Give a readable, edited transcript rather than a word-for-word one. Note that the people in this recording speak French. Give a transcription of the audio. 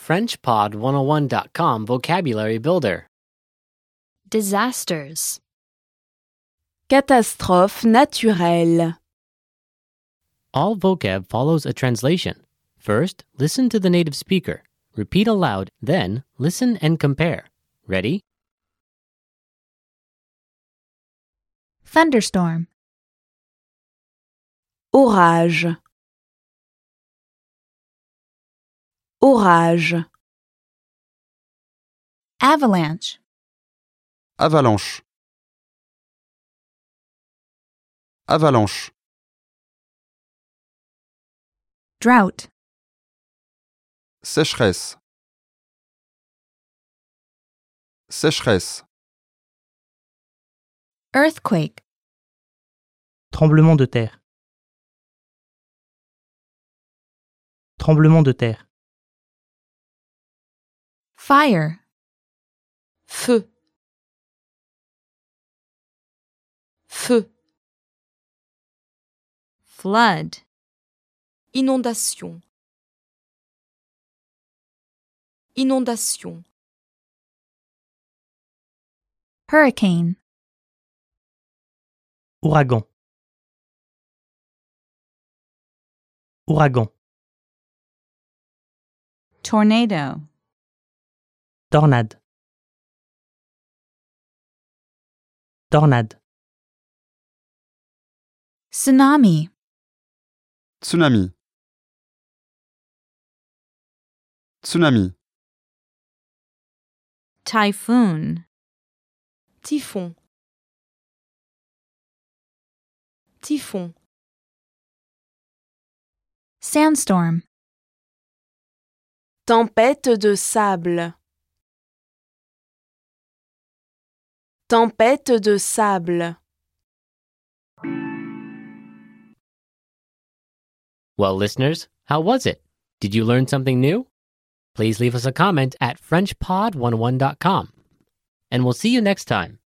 FrenchPod101.com Vocabulary Builder. Disasters. Catastrophe naturelle. All vocab follows a translation. First, listen to the native speaker. Repeat aloud, then listen and compare. Ready? Thunderstorm. Orage. Orage. Avalanche. Avalanche. Avalanche. Drought. Sécheresse. Sécheresse. Earthquake. Tremblement de terre. Tremblement de terre. Fire. Feu. Feu. Flood. Inondation. Inondation. Hurricane. Ouragan. Ouragan. Tornado. Tornade. Tornade. Tsunami. Tsunami. Tsunami. Typhoon. Typhon. Typhon. Sandstorm. Tempête de sable. Tempête de sable. Well, listeners, how was it? Did you learn something new? Please leave us a comment at FrenchPod101.com. And we'll see you next time.